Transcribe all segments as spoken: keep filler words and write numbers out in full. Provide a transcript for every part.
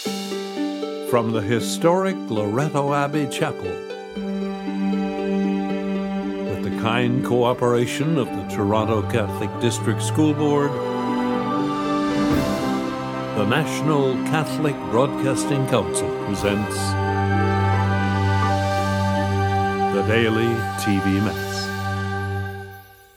From the historic Loretto Abbey Chapel, with the kind cooperation of the Toronto Catholic District School Board, the National Catholic Broadcasting Council presents the Daily T V Mass.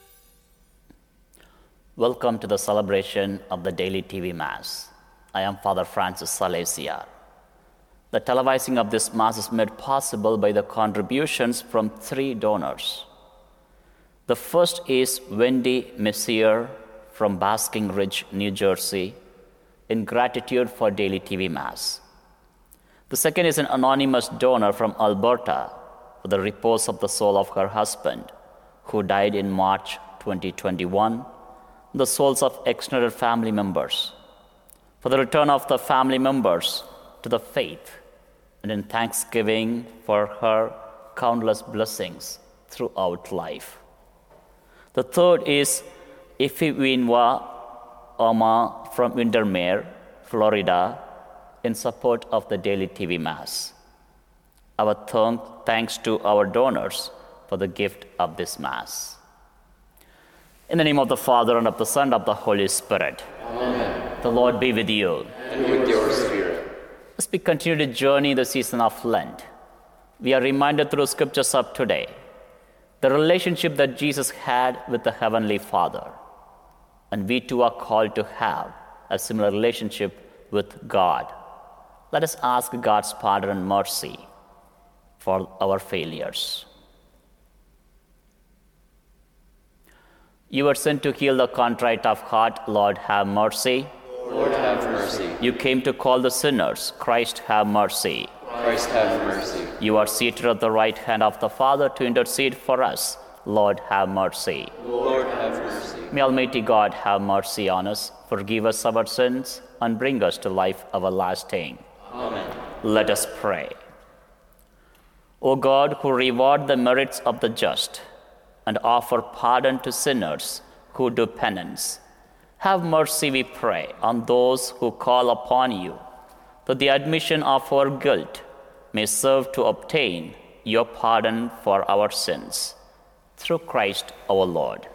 Welcome to the celebration of the Daily T V Mass. I am Father Francis Salesiar. The televising of this Mass is made possible by the contributions from three donors. The first is Wendy Messier from Basking Ridge, New Jersey, in gratitude for Daily T V Mass. The second is an anonymous donor from Alberta for the repose of the soul of her husband, who died in March twenty twenty-one, the souls of extended family members, for the return of the family members to the faith, and in thanksgiving for her countless blessings throughout life. The third is Ifewinwa Oma from Windermere, Florida, in support of the Daily T V Mass. Our th- thanks to our donors for the gift of this Mass. In the name of the Father, and of the Son, and of the Holy Spirit. Amen. The Lord be with you. And with your spirit. As we continue to journey the season of Lent, we are reminded through scriptures of today the relationship that Jesus had with the Heavenly Father. And we too are called to have a similar relationship with God. Let us ask God's pardon and mercy for our failures. You were sent to heal the contrite of heart. Lord, have mercy. Lord, have mercy. You came to call the sinners. Christ, have mercy. Christ, have mercy. You are seated at the right hand of the Father to intercede for us. Lord, have mercy. Lord, have mercy. May Almighty God have mercy on us, forgive us our sins, and bring us to life everlasting. Amen. Let us pray. O God, who reward the merits of the just and offer pardon to sinners who do penance, have mercy, we pray, on those who call upon you, that the admission of our guilt may serve to obtain your pardon for our sins. Through Christ our Lord.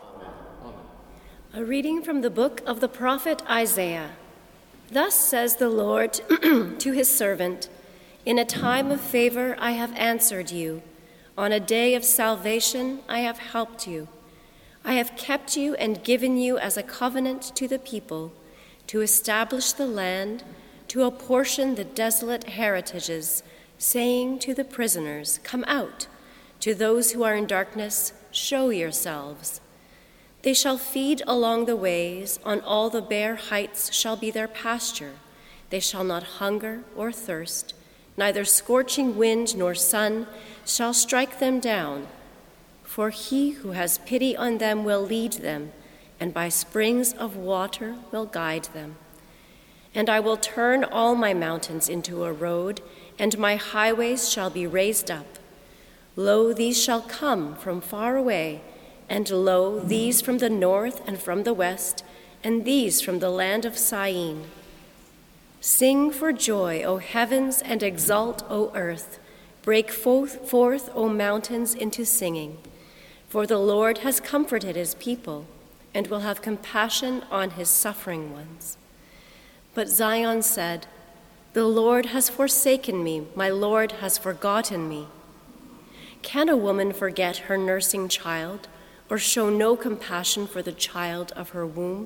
A reading from the book of the prophet Isaiah. Thus says the Lord to his servant, in a time of favor I have answered you. On a day of salvation I have helped you. I have kept you and given you as a covenant to the people, to establish the land, to apportion the desolate heritages, saying to the prisoners, come out. To those who are in darkness, show yourselves. They shall feed along the ways, on all the bare heights shall be their pasture. They shall not hunger or thirst, neither scorching wind nor sun shall strike them down. For he who has pity on them will lead them, and by springs of water will guide them. And I will turn all my mountains into a road, and my highways shall be raised up. Lo, these shall come from far away, and lo, these from the north and from the west, and these from the land of Syene. Sing for joy, O heavens, and exult, O earth. Break forth, O mountains, into singing. For the Lord has comforted his people, and will have compassion on his suffering ones. But Zion said, the Lord has forsaken me, my Lord has forgotten me. Can a woman forget her nursing child, or show no compassion for the child of her womb?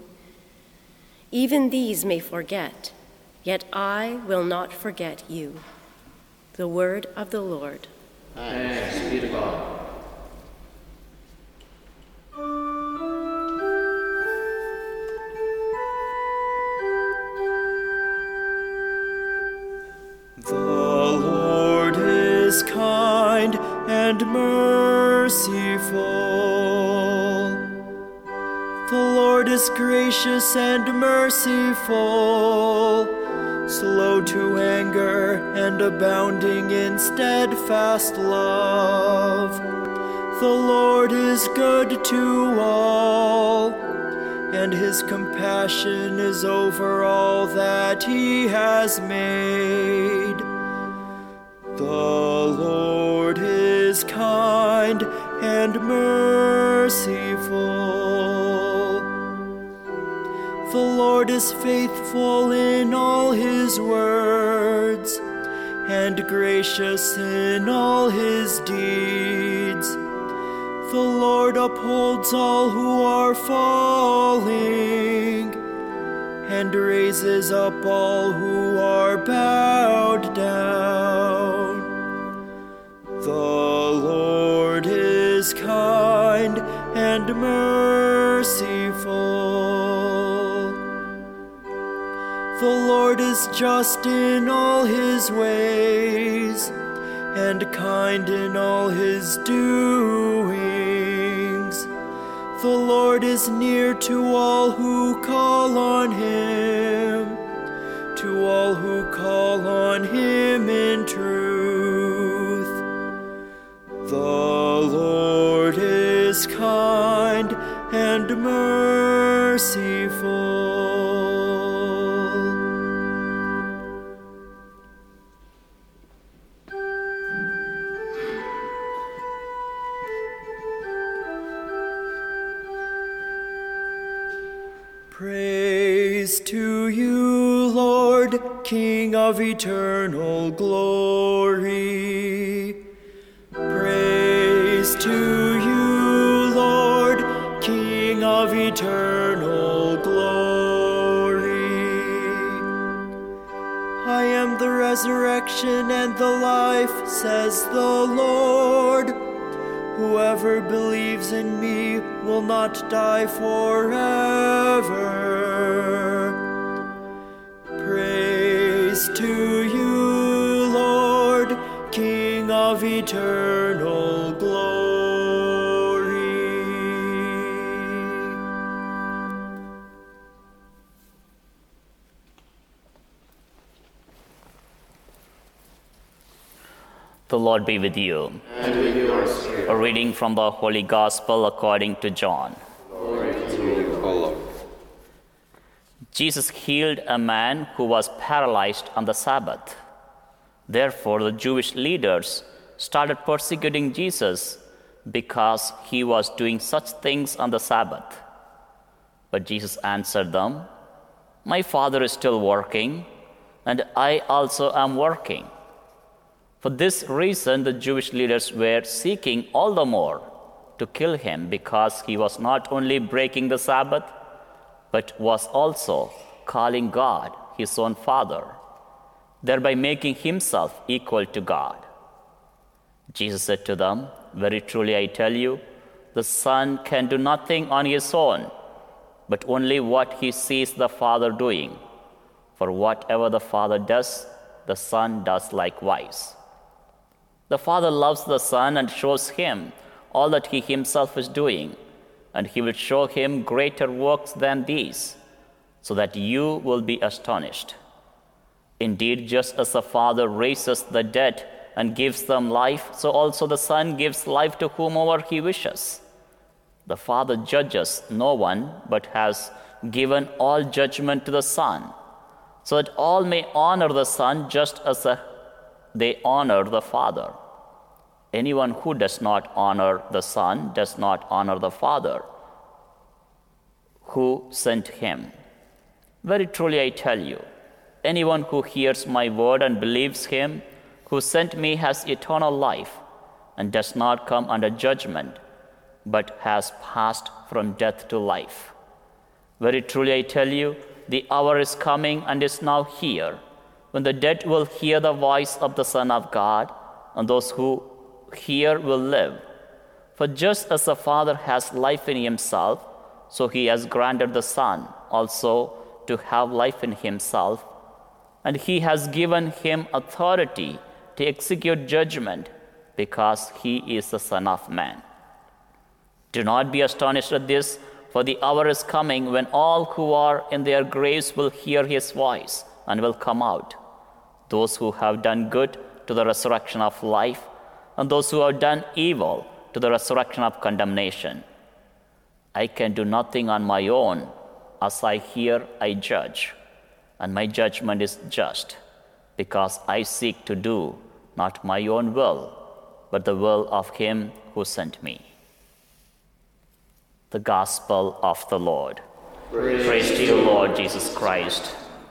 Even these may forget, yet I will not forget you. The word of the Lord. Thanks be to God. The Lord is kind and merciful. The Lord is gracious and merciful, slow to anger and abounding in steadfast love. The Lord is good to all, and his compassion is over all that he has made. The Lord is kind and merciful. The Lord is faithful in all his words, and gracious in all his deeds. The Lord upholds all who are falling, and raises up all who are bowed down. The Lord is kind and merciful. The Lord is just in all his ways, and kind in all his doings. The Lord is near to all who call on him, to all who call on him in truth. The Lord is kind and merciful. Praise to you, Lord, King of eternal glory. Praise to you, Lord, King of eternal glory. I am the resurrection and the life, says the Lord. Whoever believes in me will not die forever. Praise to you, Lord, King of eternal glory. The Lord be with you. And with your spirit. A reading from the Holy Gospel according to John. Glory to you, O Lord. Jesus healed a man who was paralyzed on the Sabbath. Therefore, the Jewish leaders started persecuting Jesus because he was doing such things on the Sabbath. But Jesus answered them, "My Father is still working, and I also am working." For this reason, the Jewish leaders were seeking all the more to kill him, because he was not only breaking the Sabbath, but was also calling God his own Father, thereby making himself equal to God. Jesus said to them, "Very truly I tell you, the Son can do nothing on his own, but only what he sees the Father doing. For whatever the Father does, the Son does likewise. The Father loves the Son and shows him all that he himself is doing, and he will show him greater works than these, so that you will be astonished. Indeed, just as the Father raises the dead and gives them life, so also the Son gives life to whomever he wishes. The Father judges no one, but has given all judgment to the Son, so that all may honor the Son just as the they honor the Father. Anyone who does not honor the Son does not honor the Father who sent him. Very truly I tell you, anyone who hears my word and believes him who sent me has eternal life and does not come under judgment, but has passed from death to life. Very truly I tell you, the hour is coming and is now here, when the dead will hear the voice of the Son of God, and those who hear will live. For just as the Father has life in himself, so he has granted the Son also to have life in himself, and he has given him authority to execute judgment, because he is the Son of Man. Do not be astonished at this, for the hour is coming when all who are in their graves will hear his voice and will come out, those who have done good to the resurrection of life, and those who have done evil to the resurrection of condemnation. I can do nothing on my own. As I hear, I judge, and my judgment is just, because I seek to do not my own will, but the will of him who sent me. The Gospel of the Lord. Praise, Praise to you, Lord Jesus Christ.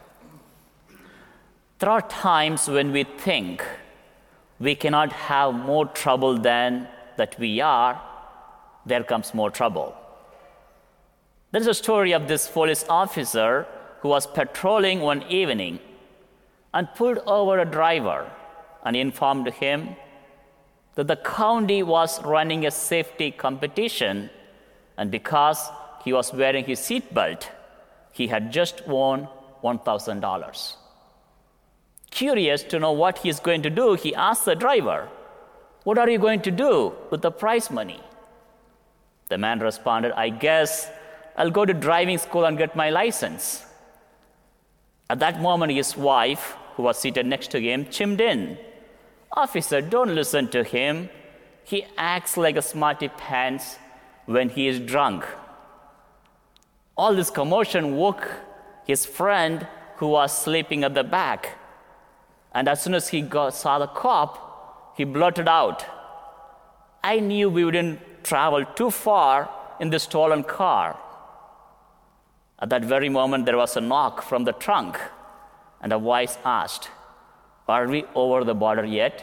There are times when we think we cannot have more trouble than that we are. There comes more trouble. There's a story of this police officer who was patrolling one evening and pulled over a driver and informed him that the county was running a safety competition, and because he was wearing his seatbelt, he had just won one thousand dollars. Curious to know what he's going to do, he asked the driver, "What are you going to do with the prize money?" The man responded, "I guess I'll go to driving school and get my license." At that moment, his wife, who was seated next to him, chimed in. "Officer, don't listen to him. He acts like a smarty pants when he is drunk." All this commotion woke his friend who was sleeping at the back. And as soon as he got, saw the cop, he blurted out, "I knew we wouldn't travel too far in this stolen car." At that very moment, there was a knock from the trunk, and a voice asked, "Are we over the border yet?"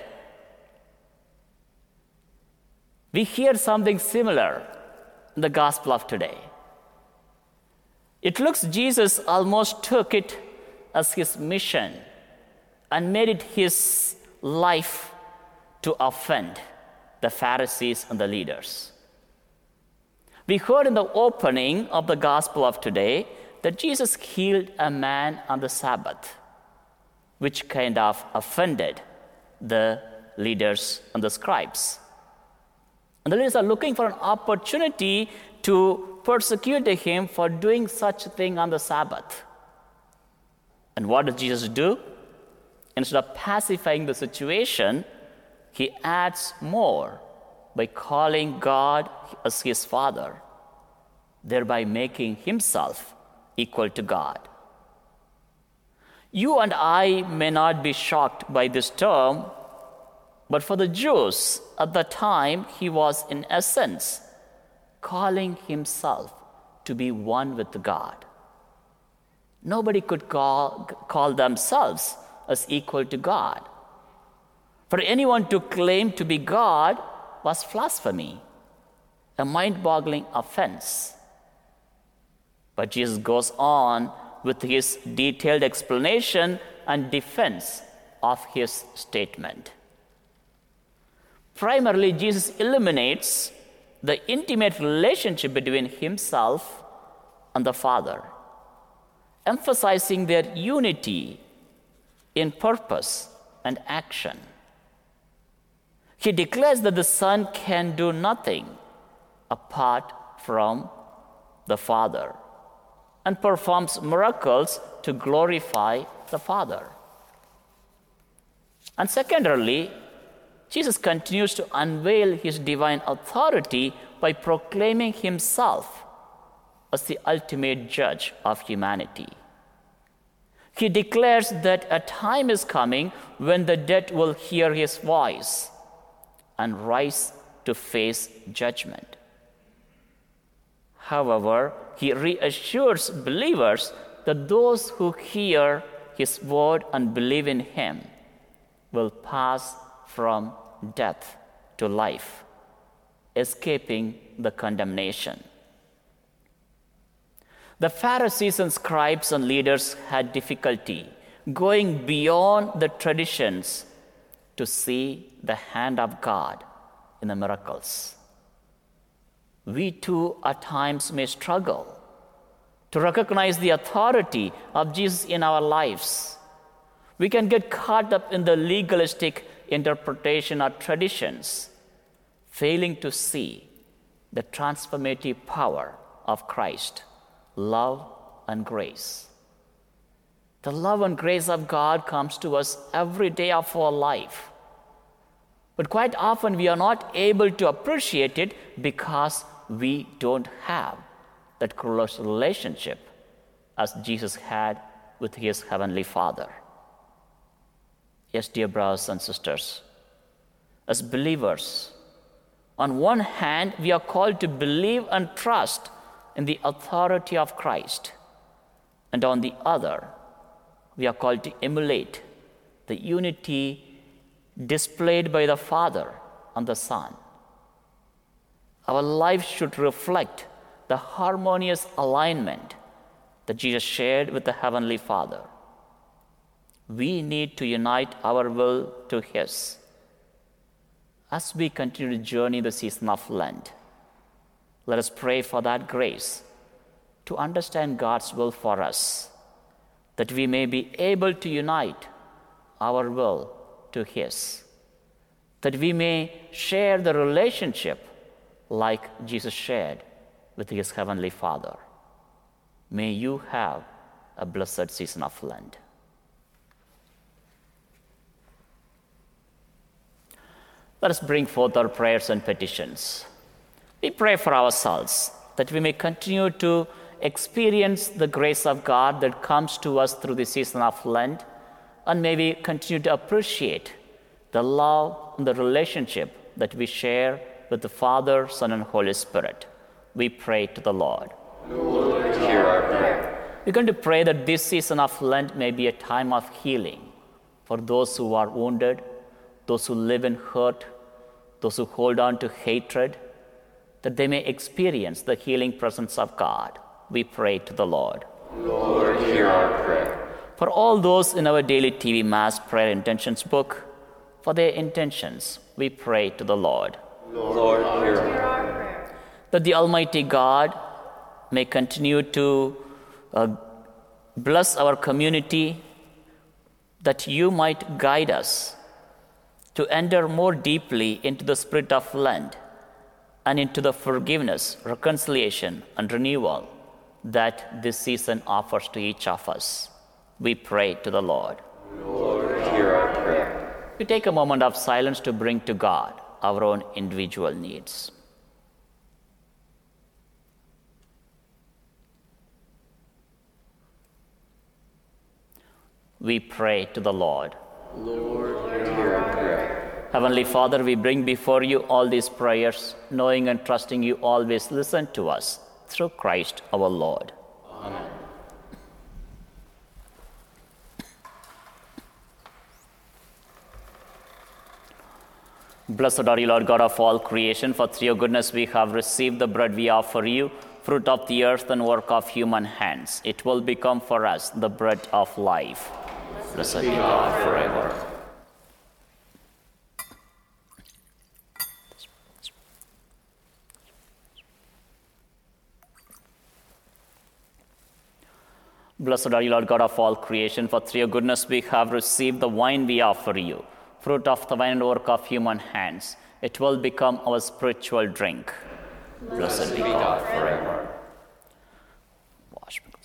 We hear something similar in the gospel of today. It looks Jesus almost took it as his mission and made it his life to offend the Pharisees and the leaders. We heard in the opening of the gospel of today that Jesus healed a man on the Sabbath, which kind of offended the leaders and the scribes. And the leaders are looking for an opportunity to persecute him for doing such a thing on the Sabbath. And what does Jesus do? Instead of pacifying the situation, he adds more by calling God as his Father, thereby making himself equal to God. You and I may not be shocked by this term, but for the Jews at the time, he was in essence calling himself to be one with God. Nobody could call, call themselves as equal to God. For anyone to claim to be God was blasphemy, a mind-boggling offense. But Jesus goes on with his detailed explanation and defense of his statement. Primarily, Jesus eliminates the intimate relationship between himself and the Father, emphasizing their unity in purpose and action. He declares that the Son can do nothing apart from the Father and performs miracles to glorify the Father. And secondarily, Jesus continues to unveil his divine authority by proclaiming himself as the ultimate judge of humanity. He declares that a time is coming when the dead will hear his voice and rise to face judgment. However, he reassures believers that those who hear his word and believe in him will pass from death to life, escaping the condemnation. The Pharisees and scribes and leaders had difficulty going beyond the traditions to see the hand of God in the miracles. We too at times may struggle to recognize the authority of Jesus in our lives. We can get caught up in the legalistic interpretation or traditions, failing to see the transformative power of Christ, love and grace. The love and grace of God comes to us every day of our life. But quite often we are not able to appreciate it because we don't have that close relationship as Jesus had with his heavenly Father. Yes, dear brothers and sisters, as believers, on one hand, we are called to believe and trust in the authority of Christ, and on the other, we are called to emulate the unity displayed by the Father and the Son. Our lives should reflect the harmonious alignment that Jesus shared with the Heavenly Father. We need to unite our will to His. As we continue to journey the season of Lent, let us pray for that grace to understand God's will for us, that we may be able to unite our will to His, that we may share the relationship like Jesus shared with His Heavenly Father. May you have a blessed season of Lent. Let us bring forth our prayers and petitions. We pray for ourselves that we may continue to experience the grace of God that comes to us through the season of Lent, and may we continue to appreciate the love and the relationship that we share with the Father, Son, and Holy Spirit. We pray to the Lord. Lord, hear our prayer. We're going to pray that this season of Lent may be a time of healing for those who are wounded, those who live in hurt, those who hold on to hatred, that they may experience the healing presence of God. We pray to the Lord. Lord, hear our prayer. For all those in our daily T V Mass prayer intentions book, for their intentions, we pray to the Lord. Lord, hear our prayer. That the Almighty God may continue to uh, bless our community, that you might guide us to enter more deeply into the spirit of Lent and into the forgiveness, reconciliation, and renewal that this season offers to each of us. We pray to the Lord. Lord, hear our prayer. We take a moment of silence to bring to God our own individual needs. We pray to the Lord. Lord, hear our prayer. Heavenly Father, we bring before you all these prayers, knowing and trusting you always listen to us through Christ our Lord. Amen. Blessed are you, Lord God of all creation, for through your goodness we have received the bread we offer you, fruit of the earth and work of human hands. It will become for us the bread of life. Blessed be God forever. Blessed are you, Lord God of all creation, for through your goodness we have received the wine we offer you, fruit of the vine and work of human hands. It will become our spiritual drink. Blessed be God forever. Wash me.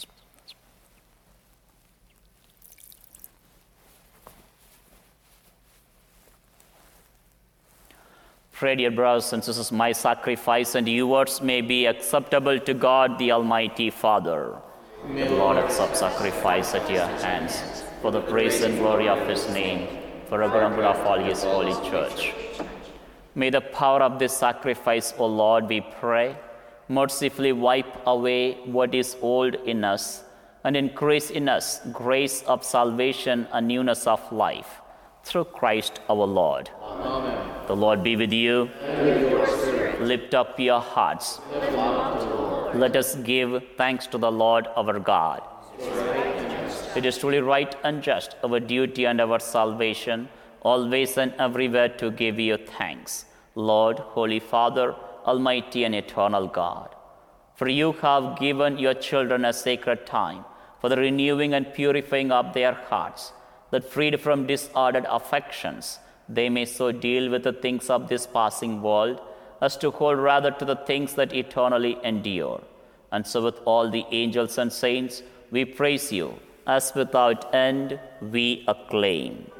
Pray, dear brothers and sisters, my sacrifice and yours may be acceptable to God, the Almighty Father. May the Lord accept sacrifice at your hands for the praise and glory of his name, for the good of all his holy church. May the power of this sacrifice, O Lord, we pray, mercifully wipe away what is old in us and increase in us grace of salvation and newness of life, through Christ our Lord. Amen. The Lord be with you. And with your spirit. Lift up your hearts. Lift up to the Lord. Let us give thanks to the Lord our God. It is truly right and just, our duty and our salvation, always and everywhere to give you thanks, Lord, Holy Father, Almighty and eternal God. For you have given your children a sacred time for the renewing and purifying of their hearts, that freed from disordered affections, they may so deal with the things of this passing world as to hold rather to the things that eternally endure. And so with all the angels and saints, we praise you, as without end we acclaim.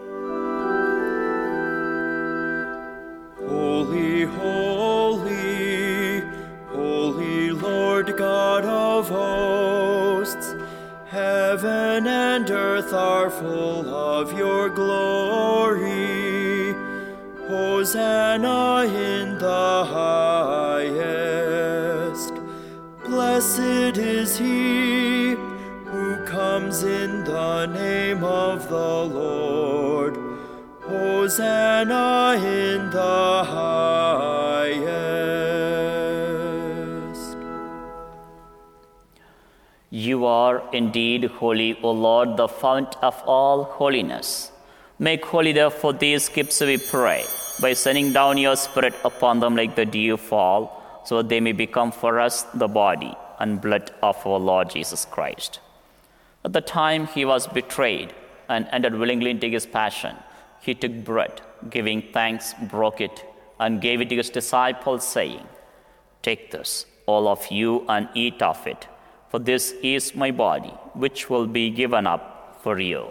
Holy, holy, holy Lord God of and earth are full of your glory. Hosanna in the highest. Blessed is he who comes in the name of the Lord. Hosanna in the highest. You are indeed holy, O Lord, the fount of all holiness. Make holy, therefore, these gifts, we pray, by sending down your Spirit upon them like the dew fall, so that they may become for us the body and blood of our Lord Jesus Christ. At the time he was betrayed and entered willingly into his passion, he took bread, giving thanks, broke it, and gave it to his disciples, saying, "Take this, all of you, and eat of it, for this is my body, which will be given up for you."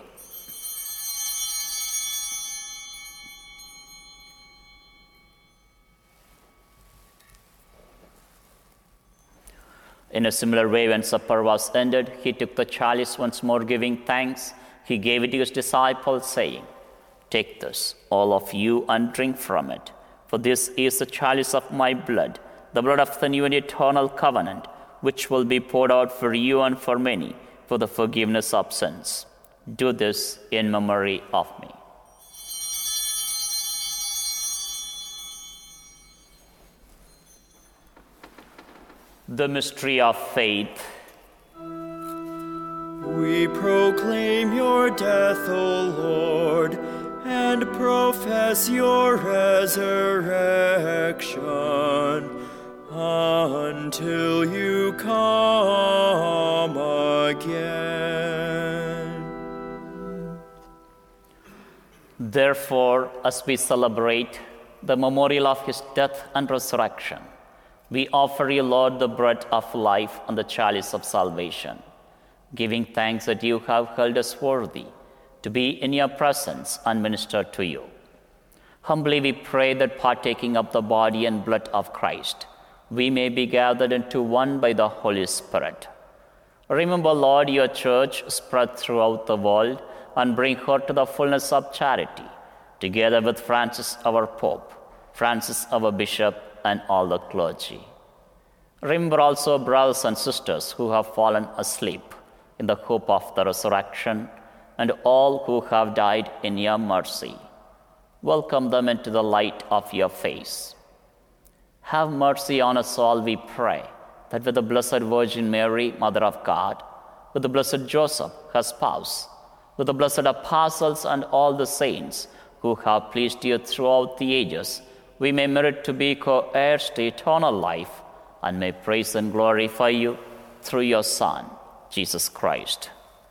In a similar way, when supper was ended, he took the chalice once more, giving thanks. He gave it to his disciples, saying, "Take this, all of you, and drink from it, for this is the chalice of my blood, the blood of the new and eternal covenant, which will be poured out for you and for many for the forgiveness of sins. Do this in memory of me." The mystery of faith. We proclaim your death, O Lord, and profess your resurrection until you come again. Therefore, as we celebrate the memorial of his death and resurrection, we offer you, Lord, the bread of life and the chalice of salvation, giving thanks that you have held us worthy to be in your presence and minister to you. Humbly we pray that, partaking of the body and blood of Christ, we may be gathered into one by the Holy Spirit. Remember, Lord, your church spread throughout the world, and bring her to the fullness of charity, together with Francis our Pope, Francis our Bishop, and all the clergy. Remember also brothers and sisters who have fallen asleep in the hope of the resurrection, and all who have died in your mercy. Welcome them into the light of your face. Have mercy on us all, we pray, that with the Blessed Virgin Mary, Mother of God, with the Blessed Joseph, her spouse, with the blessed apostles and all the saints who have pleased you throughout the ages, we may merit to be co-heirs to eternal life, and may praise and glorify you through your Son, Jesus Christ.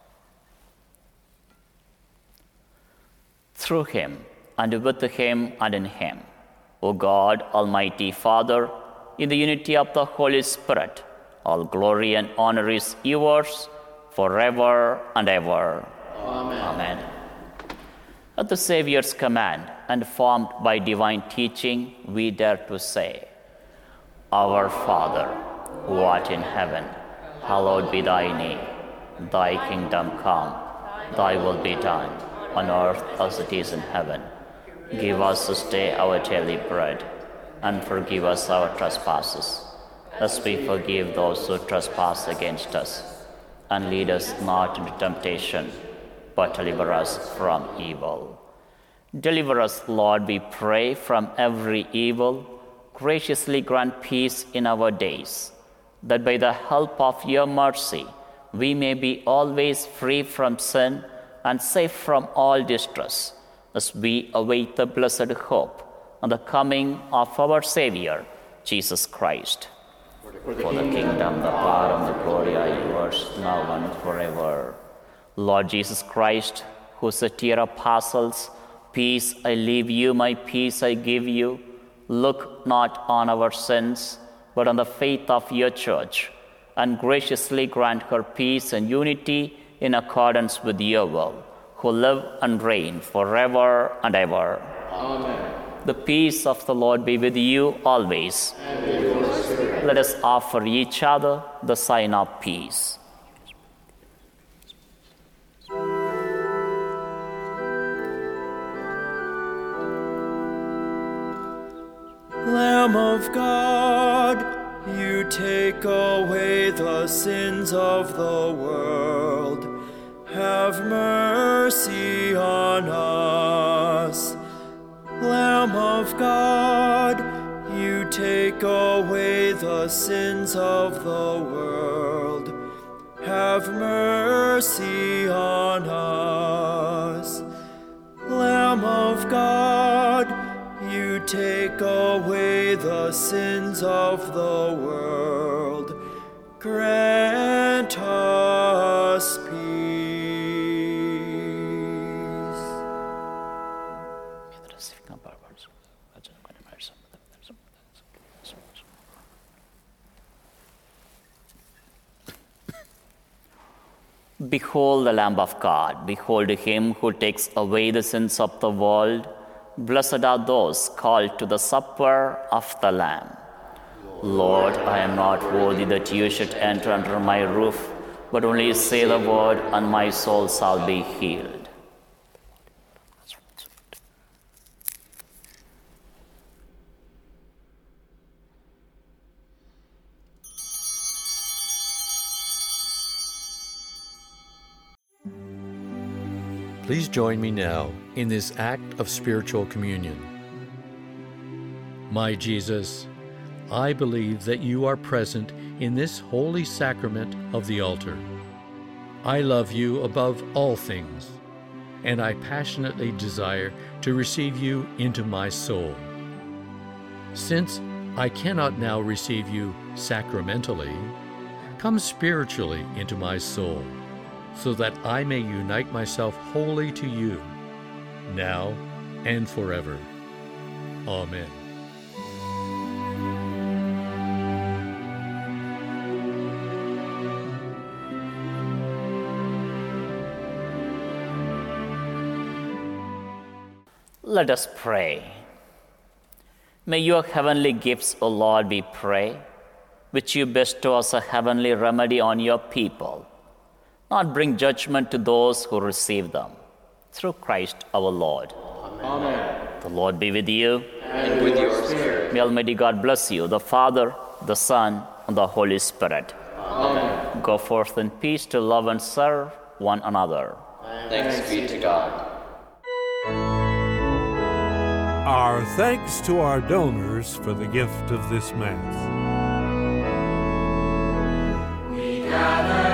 Through him, and with him, and in him, O God, Almighty Father, in the unity of the Holy Spirit, all glory and honor is yours forever and ever. Amen. Amen. At the Savior's command, and formed by divine teaching, we dare to say, Our Father, who art in heaven, hallowed be thy name. Thy kingdom come, thy will be done, on earth as it is in heaven. Give us this day our daily bread, and forgive us our trespasses, as we forgive those who trespass against us. And lead us not into temptation, but deliver us from evil. Deliver us, Lord, we pray, from every evil. Graciously grant peace in our days, that by the help of your mercy we may be always free from sin and safe from all distress, as we await the blessed hope and the coming of our Savior, Jesus Christ. For the kingdom, the power, and the glory are yours, now and forever. Lord Jesus Christ, who said to your apostles, Peace I leave you, my peace I give you, look not on our sins, but on the faith of your church, and graciously grant her peace and unity in accordance with your will, who live and reign forever and ever. Amen. The peace of the Lord be with you always. And with your spirit. Let us offer each other the sign of peace. Lamb of God, you take away the sins of the world. Have mercy on us. Lamb of God, you take away the sins of the world. Have mercy on us. Lamb of God, you take away the sins of the world. Grant us peace. Behold the Lamb of God. Behold him who takes away the sins of the world. Blessed are those called to the supper of the Lamb. Lord, I am not worthy that you should enter under my roof, but only say the word, and my soul shall be healed. Please join me now in this act of spiritual communion. My Jesus, I believe that you are present in this holy sacrament of the altar. I love you above all things, and I passionately desire to receive you into my soul. Since I cannot now receive you sacramentally, come spiritually into my soul, so that I may unite myself wholly to you, now and forever. Amen. Let us pray. May your heavenly gifts, O Lord, we pray, which you bestow as a heavenly remedy on your people, not bring judgment to those who receive them. Through Christ our Lord. Amen. The Lord be with you. And with your spirit. May Almighty God bless you, the Father, the Son, and the Holy Spirit. Amen. Go forth in peace to love and serve one another. Thanks be to God. Our thanks to our donors for the gift of this Mass. We gather